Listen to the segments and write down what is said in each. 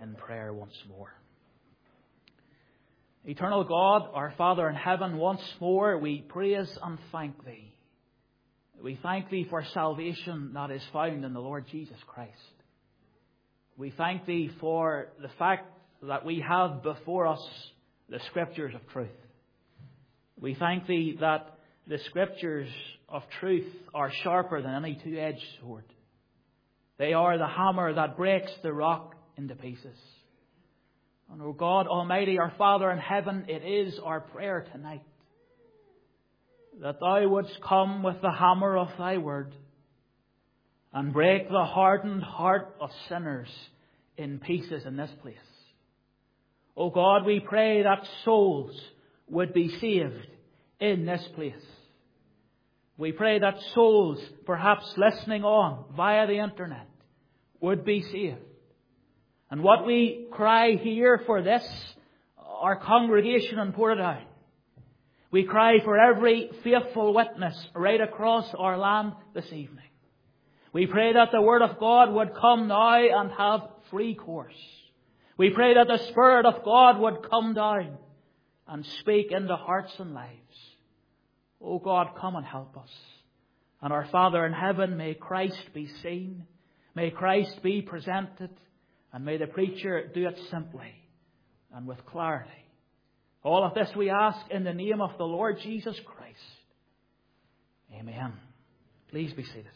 in prayer once more. Eternal God, our Father in heaven, once more we praise and thank Thee. We thank Thee for salvation that is found in the Lord Jesus Christ. We thank Thee for the fact that we have before us the Scriptures of truth. We thank Thee that the Scriptures of truth are sharper than any two-edged sword. They are the hammer that breaks the rock into pieces. And, O God Almighty, our Father in heaven, it is our prayer tonight that Thou wouldst come with the hammer of Thy word and break the hardened heart of sinners in pieces in this place. O God, we pray that souls would be saved in this place. We pray that souls, perhaps listening on via the internet, would be saved. And what we cry here for this, our congregation in Portadown, we cry for every faithful witness right across our land this evening. We pray that the Word of God would come now and have free course. We pray that the Spirit of God would come down and speak into hearts and lives. O God, come and help us. And our Father in heaven, may Christ be seen. May Christ be presented. And may the preacher do it simply and with clarity. All of this we ask in the name of the Lord Jesus Christ. Amen. Please be seated.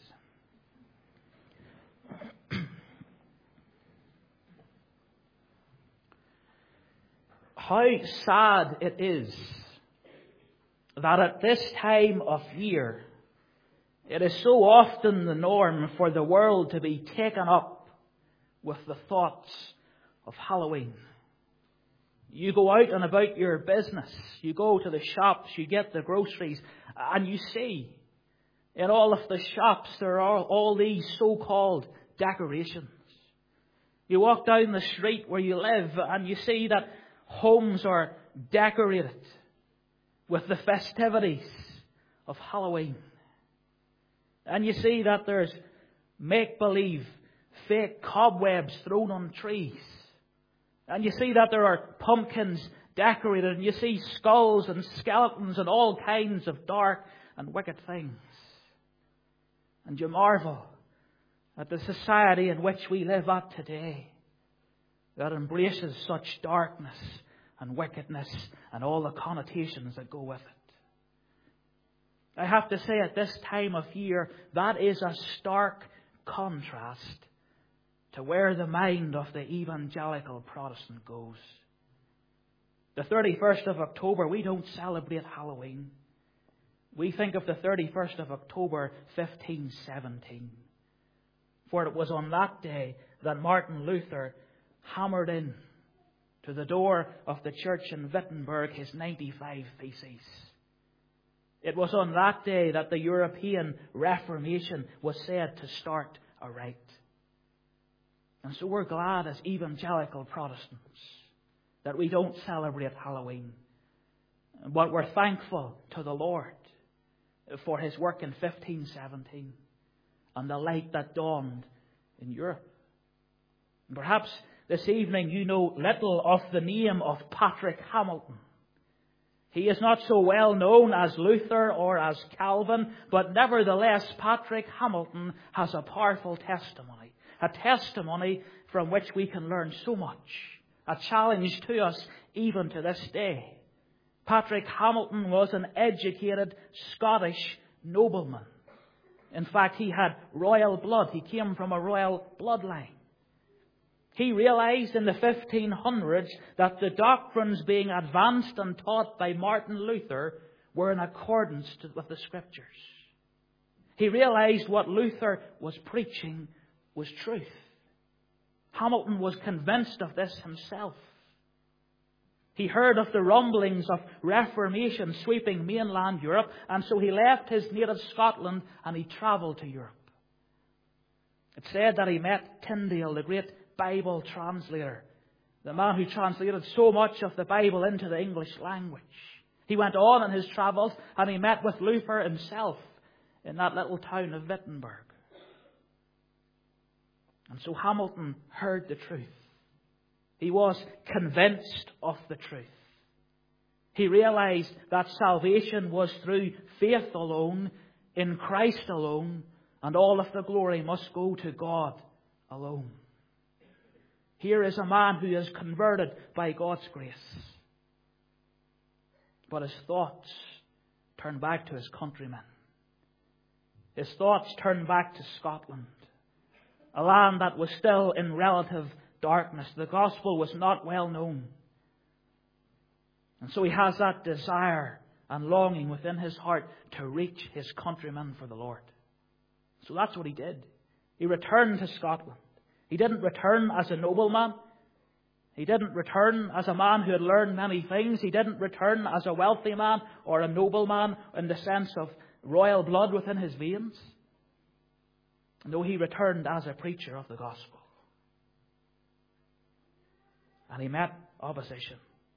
How sad it is that at this time of year it is so often the norm for the world to be taken up with the thoughts of Halloween. You go out and about your business, you go to the shops, you get the groceries, and you see in all of the shops there are all these so-called decorations. You walk down the street where you live and you see that homes are decorated with the festivities of Halloween. And you see that there's make-believe fake cobwebs thrown on trees. And you see that there are pumpkins decorated. And you see skulls and skeletons and all kinds of dark and wicked things. And you marvel at the society in which we live at today that embraces such darkness and wickedness and all the connotations that go with it. I have to say, at this time of year, that is a stark contrast to where the mind of the evangelical Protestant goes. The 31st of October, we don't celebrate Halloween. We think of the 31st of October, 1517. For it was on that day that Martin Luther hammered in to the door of the church in Wittenberg his 95 Theses. It was on that day that the European Reformation was said to start aright. And so we're glad as evangelical Protestants that we don't celebrate Halloween. But we're thankful to the Lord for His work in 1517 and the light that dawned in Europe. And perhaps this evening you know little of the name of Patrick Hamilton. He is not so well known as Luther or as Calvin, but nevertheless Patrick Hamilton has a powerful testimony. A testimony from which we can learn so much. A challenge to us even to this day. Patrick Hamilton was an educated Scottish nobleman. In fact, he had royal blood. He came from a royal bloodline. He realized in the 1500s that the doctrines being advanced and taught by Martin Luther were in accordance with the Scriptures. He realized what Luther was preaching was truth. Hamilton was convinced of this himself. He heard of the rumblings of Reformation sweeping mainland Europe, and so he left his native Scotland and he travelled to Europe. It's said that he met Tyndale, the great Bible translator, the man who translated so much of the Bible into the English language. He went on in his travels and he met with Luther himself in that little town of Wittenberg. And so Hamilton heard the truth. He was convinced of the truth. He realized that salvation was through faith alone, in Christ alone, and all of the glory must go to God alone. Here is a man who is converted by God's grace. But his thoughts turn back to his countrymen. His thoughts turn back to Scotland, a land that was still in relative darkness. The gospel was not well known. And so he has that desire and longing within his heart to reach his countrymen for the Lord. So that's what he did. He returned to Scotland. He didn't return as a nobleman. He didn't return as a man who had learned many things. He didn't return as a wealthy man or a nobleman in the sense of royal blood within his veins. No, he returned as a preacher of the gospel. And he met opposition.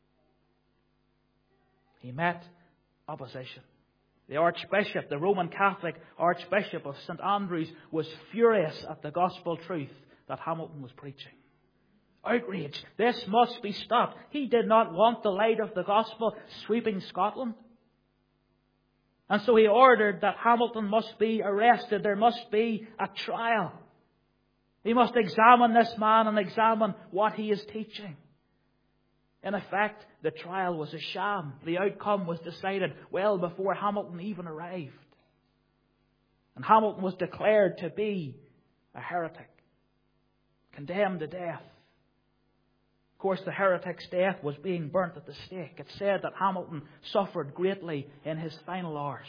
He met opposition. The Archbishop, the Roman Catholic Archbishop of St. Andrews, was furious at the gospel truth that Hamilton was preaching. Outraged. This must be stopped. He did not want the light of the gospel sweeping Scotland. And so he ordered that Hamilton must be arrested. There must be a trial. He must examine this man and examine what he is teaching. In effect, the trial was a sham. The outcome was decided well before Hamilton even arrived. And Hamilton was declared to be a heretic, condemned to death. Of course, the heretic's death was being burnt at the stake. It said that Hamilton suffered greatly in his final hours.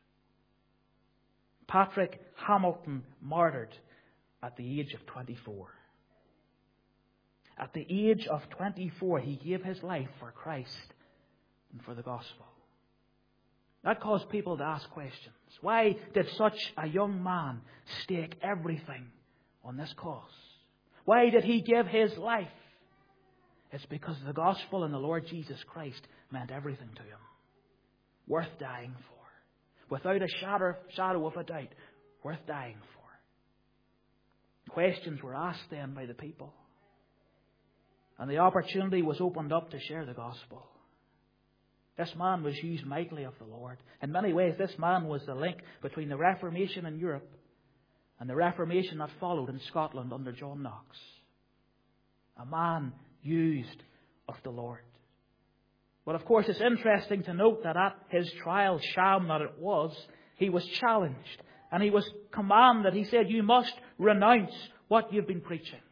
Patrick Hamilton martyred at the age of 24. At the age of 24, he gave his life for Christ and for the gospel. That caused people to ask questions. Why did such a young man stake everything on this cause? Why did he give his life? It's because the gospel and the Lord Jesus Christ meant everything to him. Worth dying for. Without a shadow of a doubt, worth dying for. Questions were asked then by the people. And the opportunity was opened up to share the gospel. This man was used mightily of the Lord. In many ways, this man was the link between the Reformation in Europe and the Reformation that followed in Scotland under John Knox. A man used of the Lord. But of course, it's interesting to note that at his trial, sham that it was, he was challenged. And he was commanded, he said, you must renounce what you've been preaching.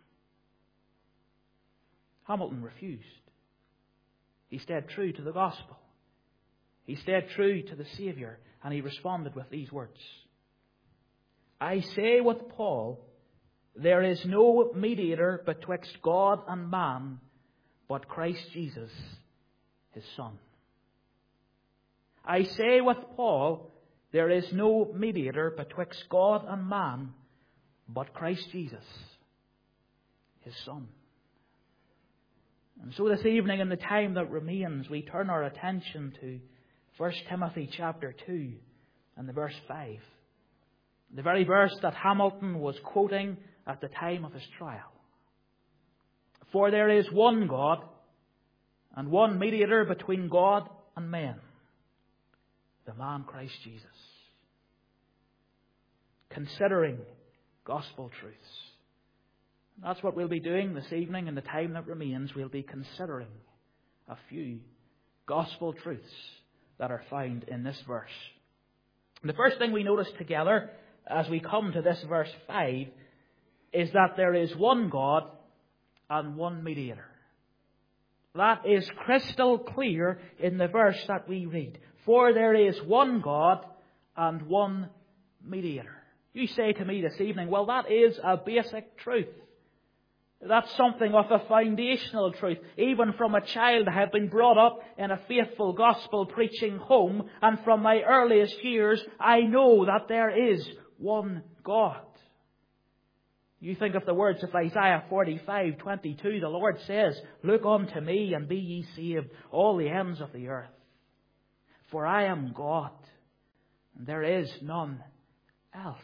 Hamilton refused. He stayed true to the gospel. He stayed true to the Saviour, and he responded with these words. I say with Paul, there is no mediator betwixt God and man, but Christ Jesus, his Son. I say with Paul, there is no mediator betwixt God and man, but Christ Jesus, his Son. And so this evening, in the time that remains, we turn our attention to 1 Timothy chapter 2 and the verse 5. The very verse that Hamilton was quoting at the time of his trial. For there is one God and one mediator between God and men, the man Christ Jesus. Considering gospel truths. That's what we'll be doing this evening in the time that remains. We'll be considering a few gospel truths that are found in this verse. The first thing we notice together as we come to this verse 5 is that there is one God and one mediator. That is crystal clear in the verse that we read. For there is one God and one mediator. You say to me this evening, well, that is a basic truth. That's something of a foundational truth. Even from a child, I have been brought up in a faithful gospel preaching home, and from my earliest years, I know that there is one God. You think of the words of Isaiah 45:22. The Lord says, look unto me and be ye saved, all the ends of the earth. For I am God, and there is none else.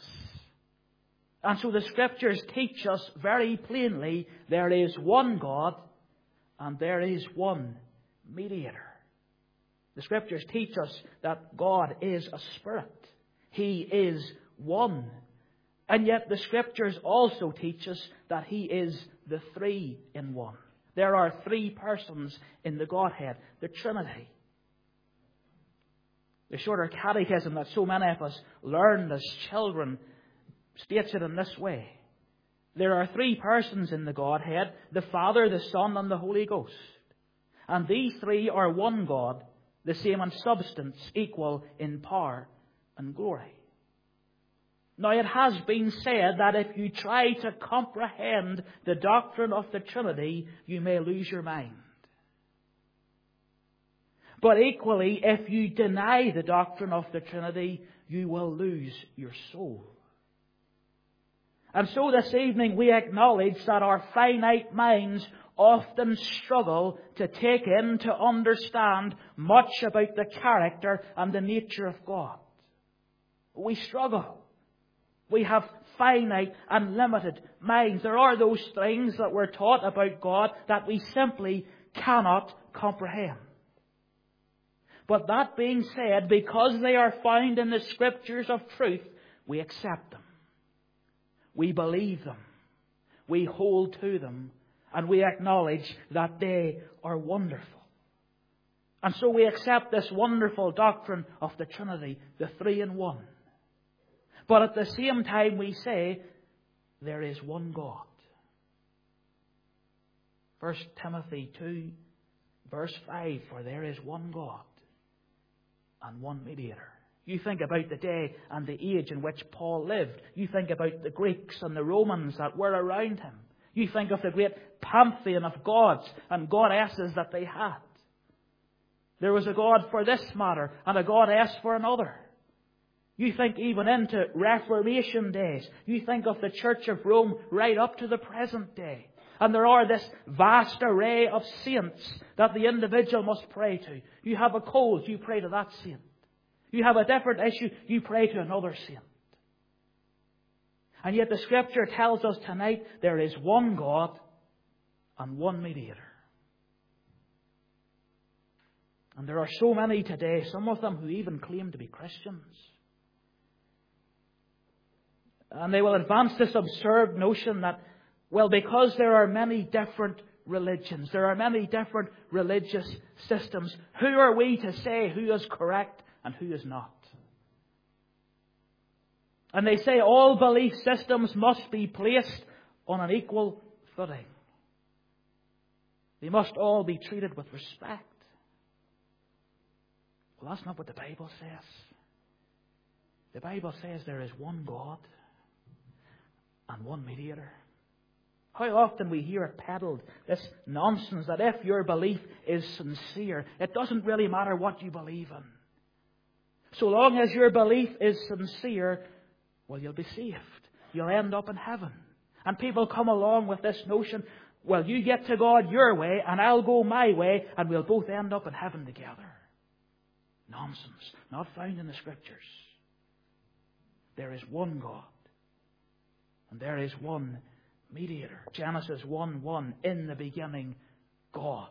And so the Scriptures teach us very plainly there is one God and there is one mediator. The Scriptures teach us that God is a spirit. He is one. And yet the Scriptures also teach us that He is the three in one. There are three persons in the Godhead, the Trinity. The Shorter Catechism that so many of us learned as children states it in this way. There are three persons in the Godhead, the Father, the Son, and the Holy Ghost. And these three are one God, the same in substance, equal in power and glory. Now it has been said that if you try to comprehend the doctrine of the Trinity, you may lose your mind. But equally, if you deny the doctrine of the Trinity, you will lose your soul. And so this evening we acknowledge that our finite minds often struggle to take in, to understand much about the character and the nature of God. We struggle. We have finite and limited minds. There are those things that we're taught about God that we simply cannot comprehend. But that being said, because they are found in the Scriptures of truth, we accept them. We believe them. We hold to them. And we acknowledge that they are wonderful. And so we accept this wonderful doctrine of the Trinity, the three in one. But at the same time we say, there is one God. 1 Timothy 2, verse 5, for there is one God and one mediator. You think about the day and the age in which Paul lived. You think about the Greeks and the Romans that were around him. You think of the great pantheon of gods and goddesses that they had. There was a God for this matter and a goddess for another. You think even into Reformation days. You think of the Church of Rome right up to the present day. And there are this vast array of saints that the individual must pray to. You have a cold, you pray to that saint. You have a different issue, you pray to another saint. And yet the Scripture tells us tonight there is one God and one mediator. And there are so many today, some of them who even claim to be Christians. And they will advance this absurd notion that, well, because there are many different religions, there are many different religious systems, who are we to say who is correct and who is not? And they say all belief systems must be placed on an equal footing. They must all be treated with respect. Well, that's not what the Bible says. The Bible says there is one God and one mediator. How often we hear it peddled, this nonsense that if your belief is sincere, it doesn't really matter what you believe in. So long as your belief is sincere, well, you'll be saved. You'll end up in heaven. And people come along with this notion, well, you get to God your way and I'll go my way and we'll both end up in heaven together. Nonsense. Not found in the Scriptures. There is one God. And there is one mediator. Genesis 1:1, in the beginning, God.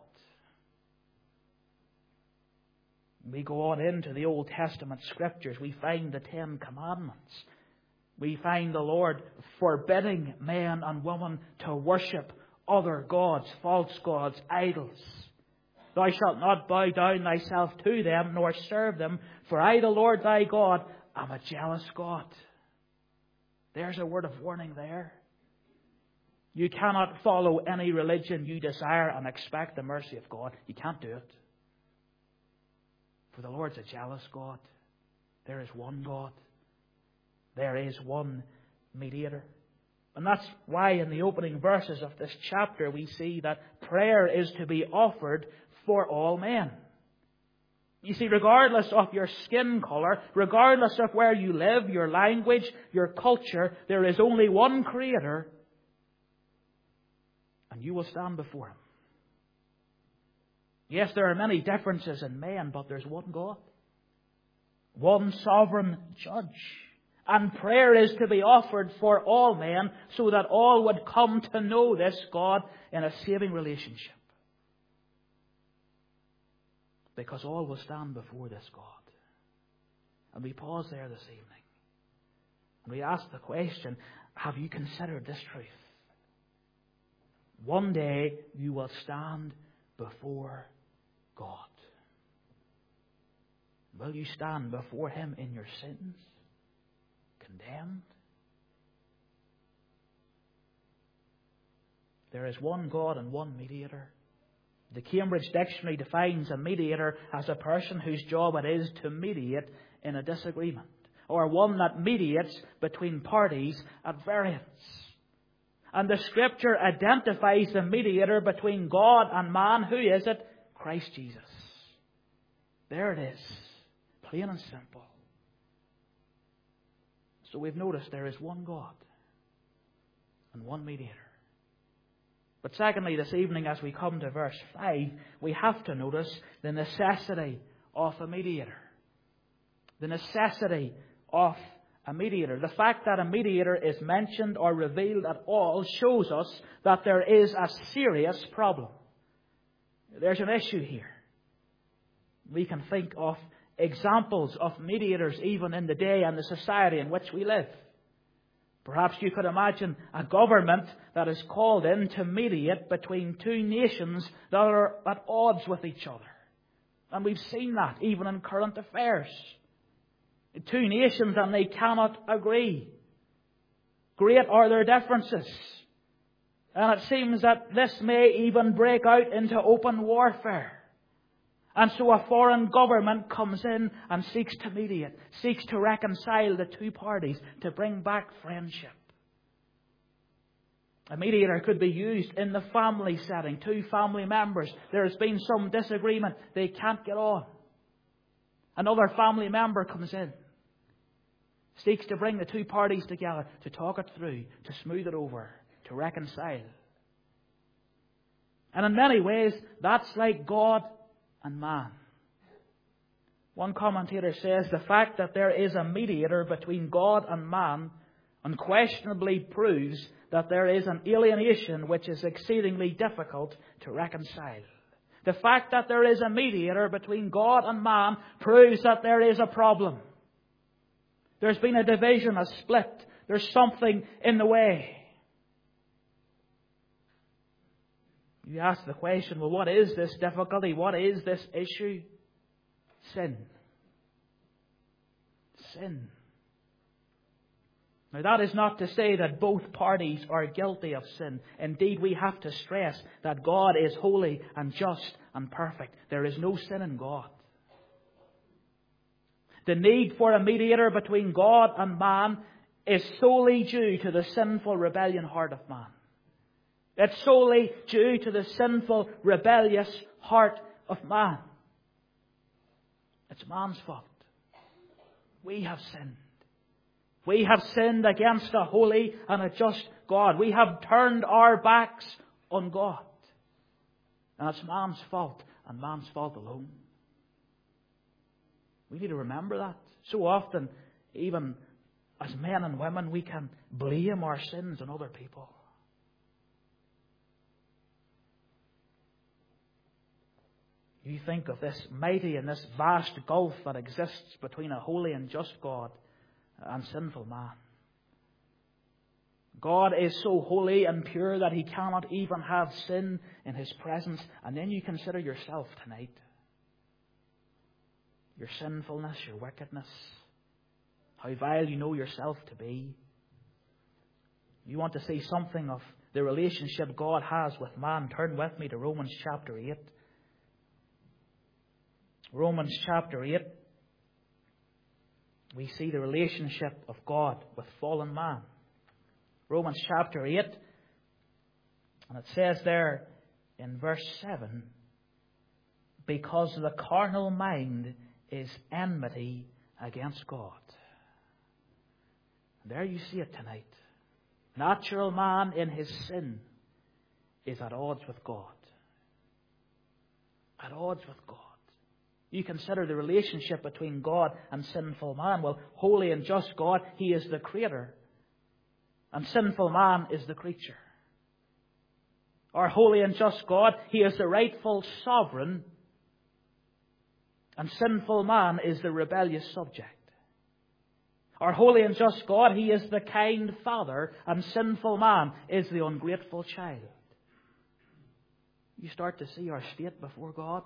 We go on into the Old Testament Scriptures. We find the Ten Commandments. We find the Lord forbidding men and women to worship other gods, false gods, idols. Thou shalt not bow down thyself to them, nor serve them, for I, the Lord thy God, am a jealous God. There's a word of warning there. You cannot follow any religion you desire and expect the mercy of God. You can't do it. For the Lord's a jealous God. There is one God. There is one mediator. And that's why in the opening verses of this chapter we see that prayer is to be offered for all men. You see, regardless of your skin color, regardless of where you live, your language, your culture, there is only one Creator, and you will stand before Him. Yes, there are many differences in men, but there's one God, one sovereign Judge. And prayer is to be offered for all men so that all would come to know this God in a saving relationship. Because all will stand before this God. And we pause there this evening. And we ask the question, have you considered this truth? One day you will stand before God. Will you stand before Him in your sins? Condemned? There is one God and one mediator. The Cambridge Dictionary defines a mediator as a person whose job it is to mediate in a disagreement, or one that mediates between parties at variance. And the Scripture identifies the mediator between God and man. Who is it? Christ Jesus. There it is. Plain and simple. So we've noticed there is one God and one mediator. But secondly, this evening as we come to verse 5, we have to notice the necessity of a mediator. The necessity of a mediator. The fact that a mediator is mentioned or revealed at all shows us that there is a serious problem. There's an issue here. We can think of examples of mediators even in the day and the society in which we live. Perhaps you could imagine a government that is called in to mediate between two nations that are at odds with each other. And we've seen that even in current affairs. Two nations and they cannot agree. Great are their differences. And it seems that this may even break out into open warfare. And so a foreign government comes in and seeks to mediate, seeks to reconcile the two parties, to bring back friendship. A mediator could be used in the family setting. Two family members, there has been some disagreement, they can't get on. Another family member comes in, seeks to bring the two parties together, to talk it through, to smooth it over, to reconcile. And in many ways, that's like God and man. One commentator says the fact that there is a mediator between God and man unquestionably proves that there is an alienation which is exceedingly difficult to reconcile. The fact that there is a mediator between God and man proves that there is a problem. There's been a division, a split. There's something in the way. You ask the question, well, what is this difficulty? What is this issue? Sin. Sin. Now, that is not to say that both parties are guilty of sin. Indeed, we have to stress that God is holy and just and perfect. There is no sin in God. The need for a mediator between God and man is solely due to the sinful, rebellion heart of man. It's solely due to the sinful, rebellious heart of man. It's man's fault. We have sinned. We have sinned against a holy and a just God. We have turned our backs on God. And it's man's fault and man's fault alone. We need to remember that. So often, even as men and women, we can blame our sins on other people. You think of this mighty and this vast gulf that exists between a holy and just God and sinful man. God is so holy and pure that He cannot even have sin in His presence. And then you consider yourself tonight. Your sinfulness, your wickedness. How vile you know yourself to be. You want to see something of the relationship God has with man. Turn with me to Romans chapter 8. Romans chapter 8, we see the relationship of God with fallen man. Romans chapter 8, and it says there in verse 7, because the carnal mind is enmity against God. There you see it tonight. Natural man in his sin is at odds with God. At odds with God. You consider the relationship between God and sinful man. Well, holy and just God, He is the creator. And sinful man is the creature. Our holy and just God, He is the rightful sovereign. And sinful man is the rebellious subject. Our holy and just God, He is the kind Father, and sinful man is the ungrateful child. You start to see our state before God.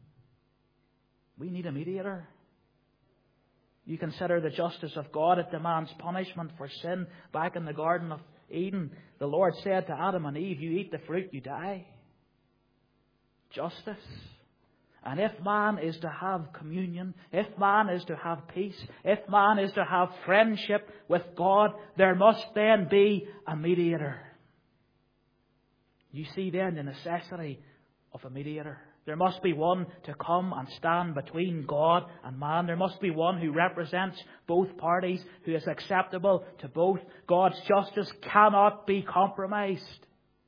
We need a mediator. You consider the justice of God. It demands punishment for sin. Back in the Garden of Eden, the Lord said to Adam and Eve, you eat the fruit, you die. Justice. And if man is to have communion, if man is to have peace, if man is to have friendship with God, there must then be a mediator. You see then the necessity of a mediator. There must be one to come and stand between God and man. There must be one who represents both parties, who is acceptable to both. God's justice cannot be compromised.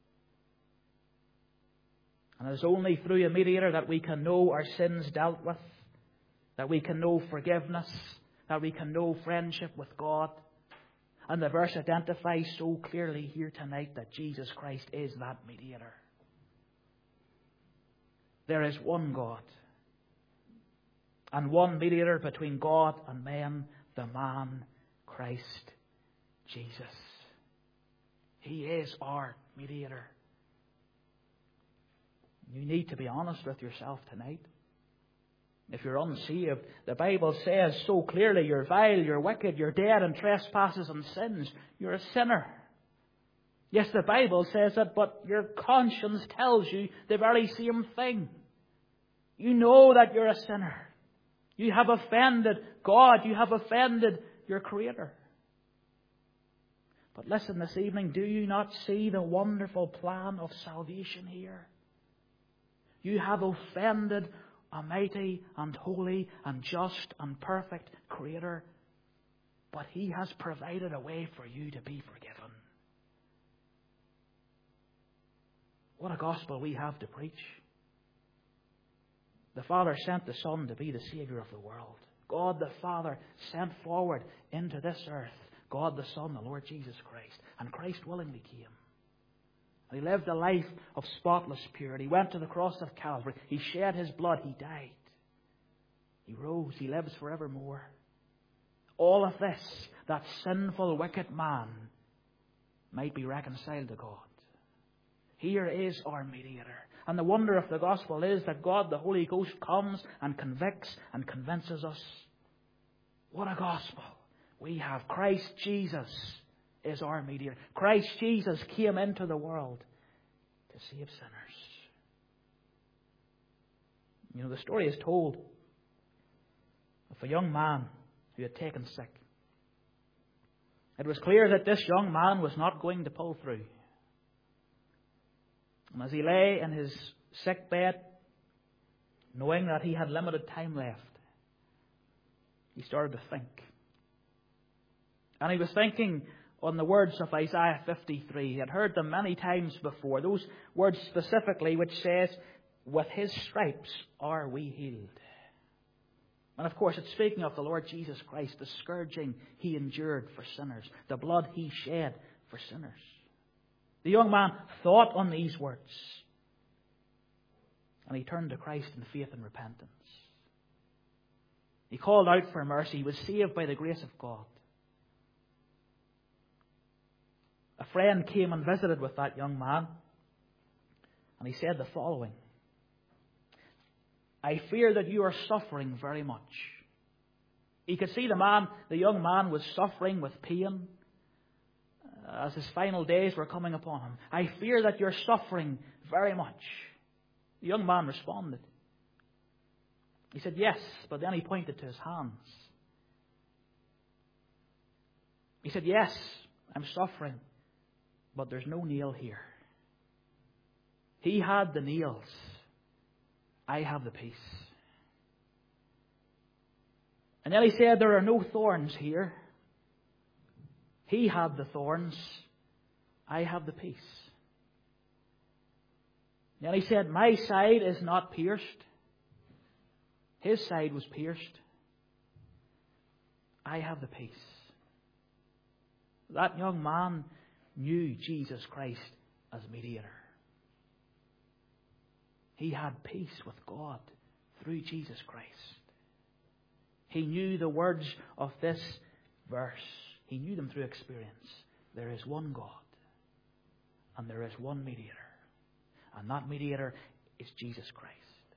And it is only through a mediator that we can know our sins dealt with, that we can know forgiveness, that we can know friendship with God. And the verse identifies so clearly here tonight that Jesus Christ is that mediator. There is one God and one mediator between God and men, the man Christ Jesus. He is our mediator. You need to be honest with yourself tonight. If you're unsaved, the Bible says so clearly, you're vile, you're wicked, you're dead in trespasses and sins. You're a sinner. Yes, the Bible says that, but your conscience tells you the very same thing. You know that you're a sinner. You have offended God. You have offended your Creator. But listen this evening, do you not see the wonderful plan of salvation here? You have offended a mighty and holy and just and perfect Creator, but He has provided a way for you to be forgiven. What a gospel we have to preach. The Father sent the Son to be the Saviour of the world. God the Father sent forward into this earth God the Son, the Lord Jesus Christ. And Christ willingly came. And He lived a life of spotless purity. He went to the cross of Calvary. He shed His blood. He died. He rose. He lives forevermore. All of this, that sinful, wicked man might be reconciled to God. Here is our mediator. And the wonder of the gospel is that God, the Holy Ghost, comes and convicts and convinces us. What a gospel. We have Christ Jesus is our mediator. Christ Jesus came into the world to save sinners. You know, the story is told of a young man who had taken sick. It was clear that this young man was not going to pull through. And as he lay in his sick bed, knowing that he had limited time left, he started to think. And he was thinking on the words of Isaiah 53. He had heard them many times before. Those words specifically which says, with His stripes are we healed. And of course it's speaking of the Lord Jesus Christ, the scourging He endured for sinners, the blood He shed for sinners. The young man thought on these words. And he turned to Christ in faith and repentance. He called out for mercy. He was saved by the grace of God. A friend came and visited with that young man. And he said the following. I fear that you are suffering very much. He could see the young man was suffering with pain as his final days were coming upon him. I fear that you're suffering very much. The young man responded. He said, yes, but then he pointed to his hands. He said, yes, I'm suffering, but there's no nail here. He had the nails. I have the peace. And then he said, there are no thorns here. He had the thorns. I have the peace. Then he said, my side is not pierced. His side was pierced. I have the peace. That young man knew Jesus Christ as mediator. He had peace with God through Jesus Christ. He knew the words of this verse. He knew them through experience. There is one God, and there is one mediator, and that mediator is Jesus Christ.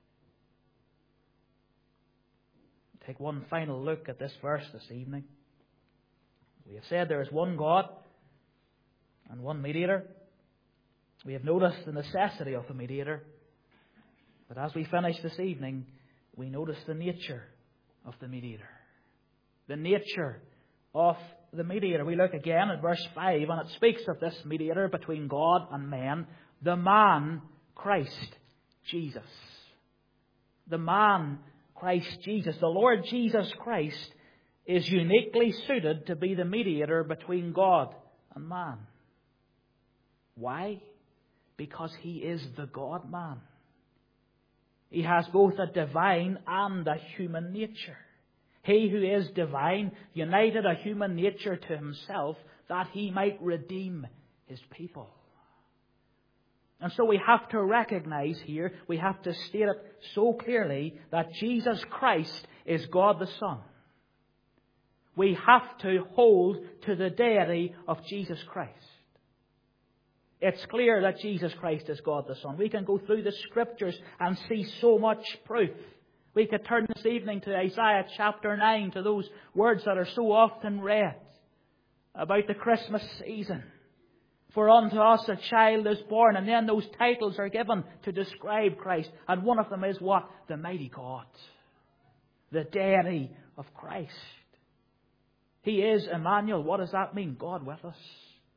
Take one final look at this verse this evening. We have said there is one God and one mediator. We have noticed the necessity of the mediator. But as we finish this evening, we notice the nature of the mediator. The nature of the mediator. We look again at verse 5, and it speaks of this mediator between God and man, the man Christ Jesus. The man Christ Jesus. The Lord Jesus Christ is uniquely suited to be the mediator between God and man. Why? Because He is the God-man. He has both a divine and a human nature. He who is divine united a human nature to Himself that He might redeem His people. And so we have to recognize here, we have to state it so clearly, that Jesus Christ is God the Son. We have to hold to the deity of Jesus Christ. It's clear that Jesus Christ is God the Son. We can go through the Scriptures and see so much proof. We could turn this evening to Isaiah chapter 9, to those words that are so often read about the Christmas season. For unto us a child is born, and then those titles are given to describe Christ. And one of them is what? The mighty God. The deity of Christ. He is Emmanuel. What does that mean? God with us.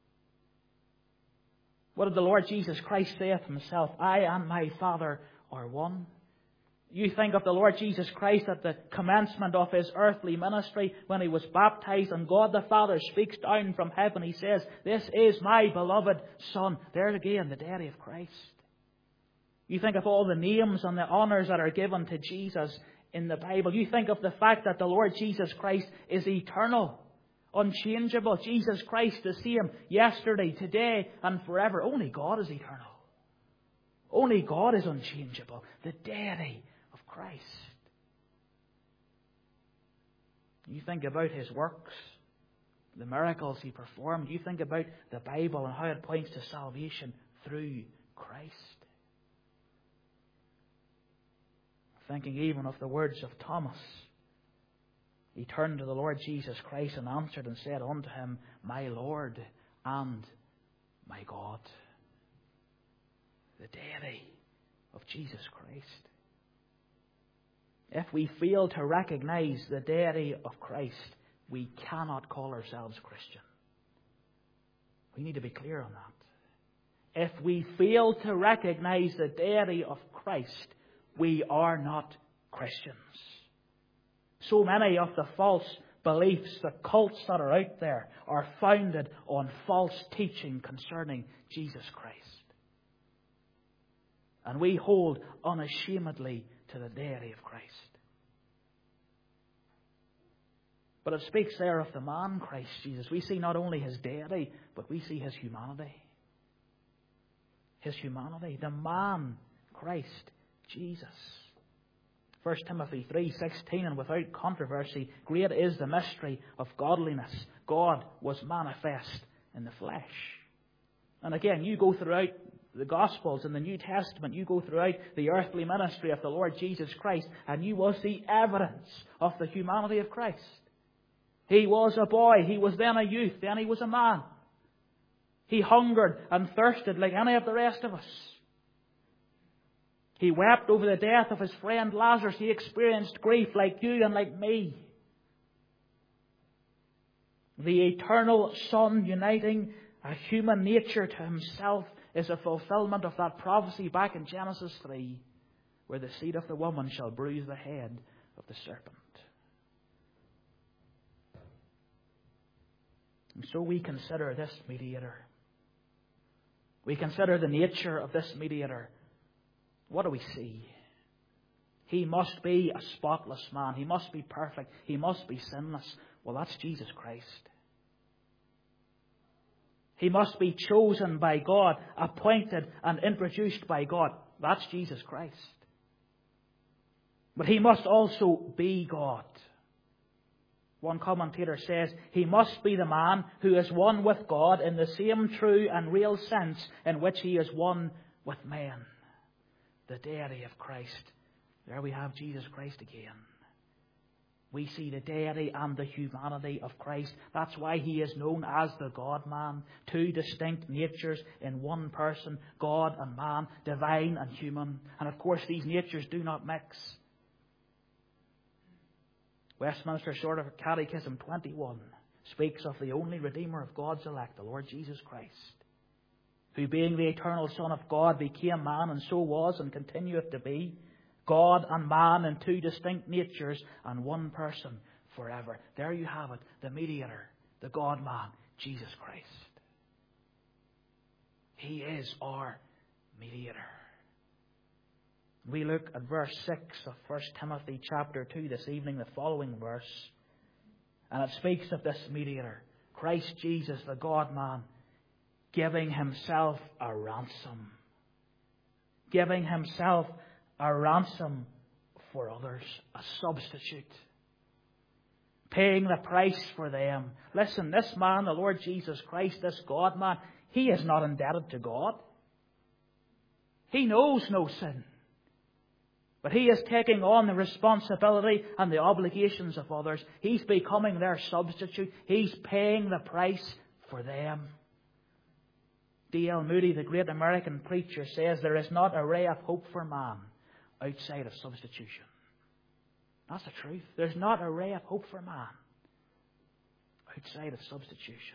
What did the Lord Jesus Christ say of Himself? I and my Father are one. You think of the Lord Jesus Christ at the commencement of His earthly ministry when He was baptized, and God the Father speaks down from heaven. He says, this is my beloved Son. There again, the deity of Christ. You think of all the names and the honours that are given to Jesus in the Bible. You think of the fact that the Lord Jesus Christ is eternal, unchangeable. Jesus Christ the same yesterday, today and forever. Only God is eternal. Only God is unchangeable. The deity of Christ. You think about His works, the miracles He performed. You think about the Bible and how it points to salvation through Christ. Thinking even of the words of Thomas. He turned to the Lord Jesus Christ and answered and said unto Him, my Lord and my God. The deity of Jesus Christ. If we fail to recognize the deity of Christ, we cannot call ourselves Christian. We need to be clear on that. If we fail to recognize the deity of Christ, we are not Christians. So many of the false beliefs, the cults that are out there, are founded on false teaching concerning Jesus Christ. And we hold unashamedly to the deity of Christ. But it speaks there of the man Christ Jesus. We see not only His deity, but we see His humanity. His humanity. The man Christ Jesus. 1 Timothy 3:16, and without controversy, great is the mystery of godliness. God was manifest in the flesh. And again, you go throughout the Gospels in the New Testament, you go throughout the earthly ministry of the Lord Jesus Christ, and you will see evidence of the humanity of Christ. He was a boy, He was then a youth, then He was a man. He hungered and thirsted like any of the rest of us. He wept over the death of His friend Lazarus. He experienced grief like you and like me. The eternal Son uniting a human nature to Himself is a fulfillment of that prophecy back in Genesis 3, where the seed of the woman shall bruise the head of the serpent. And so we consider this mediator. We consider the nature of this mediator. What do we see? He must be a spotless man. He must be perfect. He must be sinless. Well, that's Jesus Christ. He must be chosen by God, appointed and introduced by God. That's Jesus Christ. But He must also be God. One commentator says, he must be the man who is one with God in the same true and real sense in which he is one with men. The deity of Christ. There we have Jesus Christ again. We see the deity and the humanity of Christ. That's why he is known as the God-man. Two distinct natures in one person, God and man, divine and human. And of course these natures do not mix. Westminster Shorter Catechism 21 speaks of the only Redeemer of God's elect, the Lord Jesus Christ, who being the eternal Son of God became man, and so was and continueth to be God and man in two distinct natures and one person forever. There you have it, the mediator, the God-man, Jesus Christ. He is our mediator. We look at verse 6 of 1 Timothy chapter 2 this evening, the following verse. And it speaks of this mediator, Christ Jesus, the God-man, giving himself a ransom. Giving himself a ransom for others, a substitute. Paying the price for them. Listen, this man, the Lord Jesus Christ, this God-man, he is not indebted to God. He knows no sin. But he is taking on the responsibility and the obligations of others. He's becoming their substitute. He's paying the price for them. D.L. Moody, the great American preacher, says there is not a ray of hope for man outside of substitution. That's the truth. There's not a ray of hope for man outside of substitution.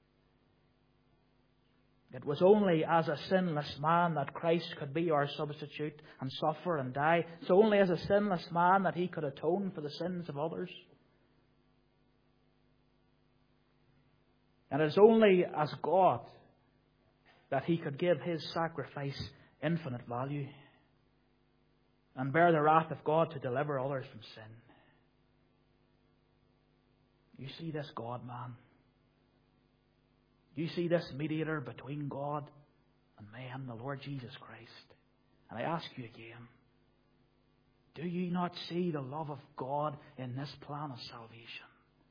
It was only as a sinless man that Christ could be our substitute and suffer and die. It's only as a sinless man that he could atone for the sins of others. And it is only as God that he could give his sacrifice infinite value and bear the wrath of God to deliver others from sin. You see this God-man. You see this mediator between God and man, the Lord Jesus Christ. And I ask you again, do you not see the love of God in this plan of salvation?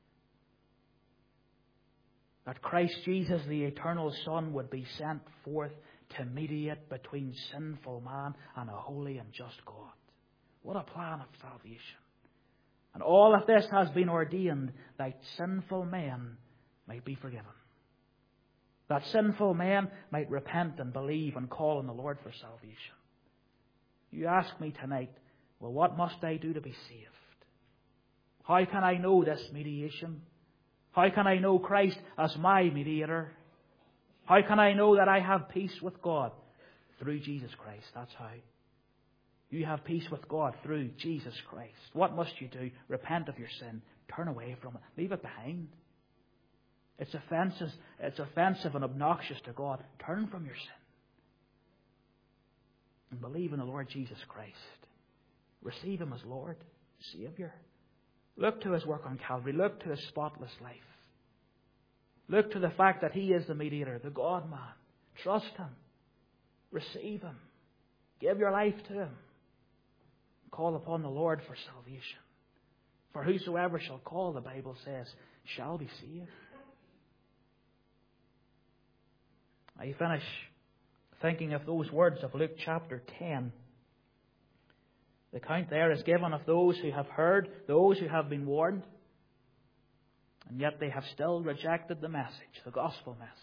That Christ Jesus, the eternal Son, would be sent forth to mediate between sinful man and a holy and just God. What a plan of salvation. And all of this has been ordained that sinful men might be forgiven. That sinful men might repent and believe and call on the Lord for salvation. You ask me tonight, well, what must I do to be saved? How can I know this mediation? How can I know Christ as my mediator? How can I know that I have peace with God? Through Jesus Christ. That's how. You have peace with God through Jesus Christ. What must you do? Repent of your sin. Turn away from it. Leave it behind. It's offensive and obnoxious to God. Turn from your sin. And believe in the Lord Jesus Christ. Receive Him as Lord, Savior. Look to His work on Calvary. Look to His spotless life. Look to the fact that He is the mediator, the God-man. Trust Him. Receive Him. Give your life to Him. Call upon the Lord for salvation. For whosoever shall call, the Bible says, shall be saved. I finish thinking of those words of Luke chapter 10. The account there is given of those who have heard, those who have been warned, and yet they have still rejected the message, the gospel message.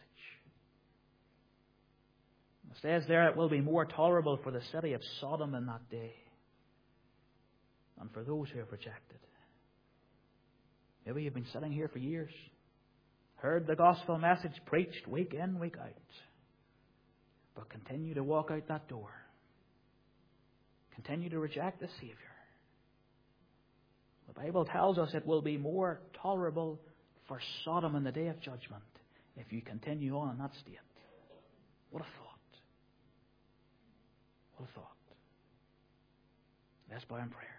It says there, it will be more tolerable for the city of Sodom in that day than for those who have rejected. Maybe you've been sitting here for years, heard the gospel message preached week in, week out, but continue to walk out that door. Continue to reject the Savior. The Bible tells us it will be more tolerable for Sodom in the day of judgment if you continue on in that state. What a thought. What a thought. Let's bow in prayer.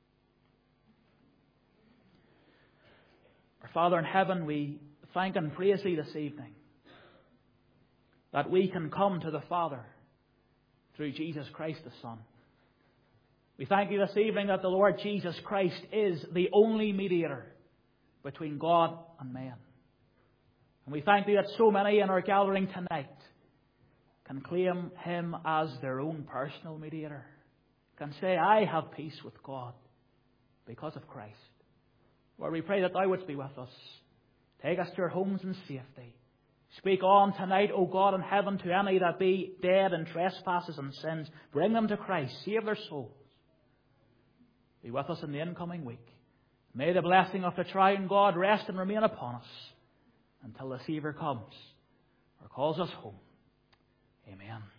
Our Father in heaven, we thank and praise Thee this evening that we can come to the Father through Jesus Christ the Son. We thank You this evening that the Lord Jesus Christ is the only mediator between God and man. And we thank Thee that so many in our gathering tonight can claim Him as their own personal mediator, can say, I have peace with God because of Christ. Lord, we pray that Thou wouldst be with us. Take us to our homes in safety. Speak on tonight, O God in heaven, to any that be dead in trespasses and sins. Bring them to Christ. Save their souls. Be with us in the incoming week. May the blessing of the triune God rest and remain upon us until the Saviour comes or calls us home. Amen.